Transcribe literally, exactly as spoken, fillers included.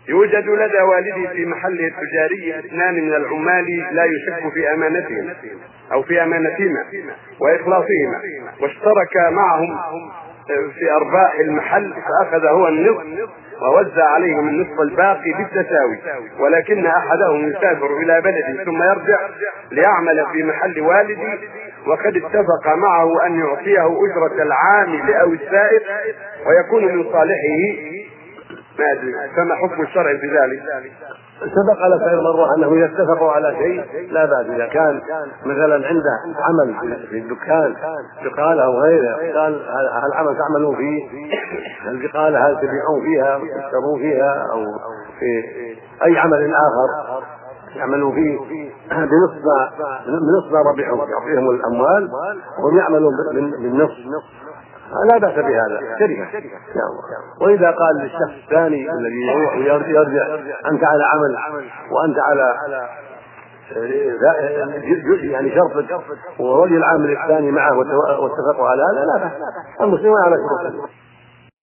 يوجد لدى والدي في محله التجاري اثنان من العمال لا يشك في امانتهم او في امانتهما واخلاصهما، واشترك معهم في ارباح المحل، فاخذ هو النصف ووزع عليهم النصف الباقي بالتساوي، ولكن احدهم يسافر الى بلده ثم يرجع ليعمل في محل والدي، وقد اتفق معه ان يعطيه اجرة العامل او السائق ويكون من صالحه. ما ادري كما حكم الشرع في ذلك. سبق لك غير مرة أنه إذا اتفقوا على شيء لا بأس. إذا كان مثلا عنده عمل في الدكان بقالة أو غيره، قال هالعمل تعملون فيه، البقالة هل تبيعون فيها وتشترون فيها أو في أي عمل آخر يعملوا فيه بنصف بنصف ما ربحهم، يعطيهم الأموال وهم يعملون بالنصف، لا بأس بهذا، شركة. وإذا قال للشخص الثاني الذي يروح ويرجع أنت على عمل وأنت على يعني شرط، ورجل العامل الثاني معه واتفقوا على هذا، لا بأس، المسلمون على شروطهم.